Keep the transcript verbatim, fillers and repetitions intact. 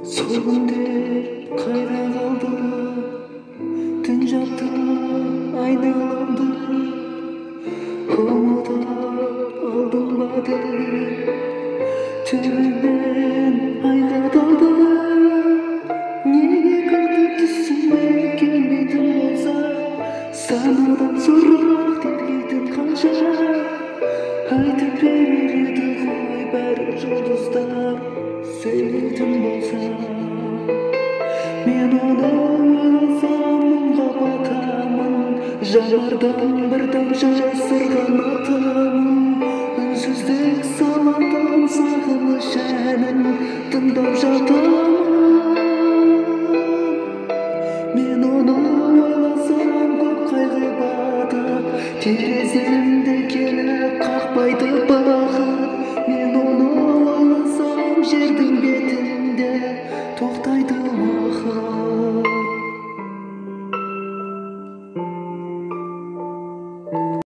Сол күндер қайда қалды? Түн жатты айналамды, ұмытып алдың ба деп төбемнен айға талды. Неге күлкі түсіме келмейтін болса, санадан сұрақ тергейтін қанша айтып береді ғой бәрі жұлдыздар сөйлейтін болса. Мен оны ойласам мұңға батамын, жанардан бір тамшы сырғанатамын. Үнсіздік салатын сағыныш әнін тыңдап жатамын. Мен оны ойласам көп қайғы батып, тереземде келіп қақпайды бақыт. Мен оны ойласам жердің бетінде тоқтайды